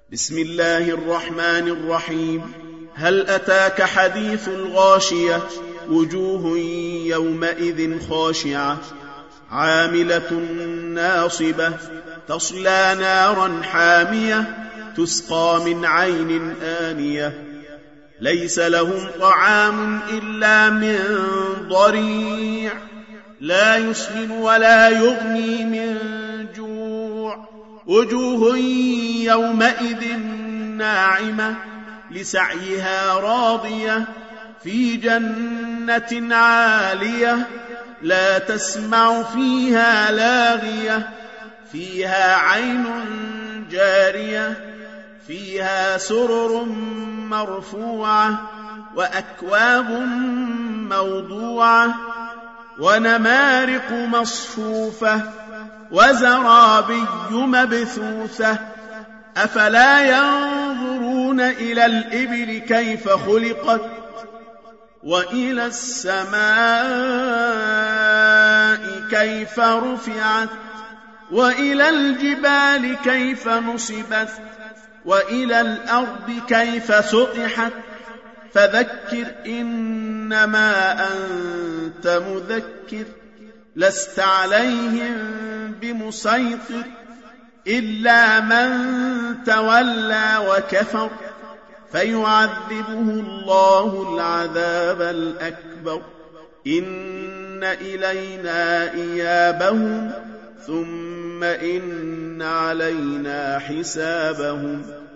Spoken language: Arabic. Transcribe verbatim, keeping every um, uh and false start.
بسم الله الرحمن الرحيم. هل أتاك حديث الغاشية؟ وجوه يومئذ خاشعة عاملة ناصبة تصلى نارا حامية تسقى من عين آنية ليس لهم طعام إلا من ضريع لا يسمن ولا يغني من جوع وجوه يومئذ ناعمة لسعيها راضية في جنة عالية لا تسمع فيها لاغية فيها عين جارية فيها سرر مرفوعة وأكواب موضوعة ونمارق مصفوفة وزرابي مبثوثة أفلا ينظرون إلى الإبل كيف خلقت وإلى السماء كيف رفعت وإلى الجبال كيف نصبت وإلى الأرض كيف سطحت فذكر إنما أنت مذكر لست عليهم بمسيطر إلا من تولى وكفر فيعذبه الله العذاب الأكبر إن إلينا إيابهم ثم إن علينا حسابهم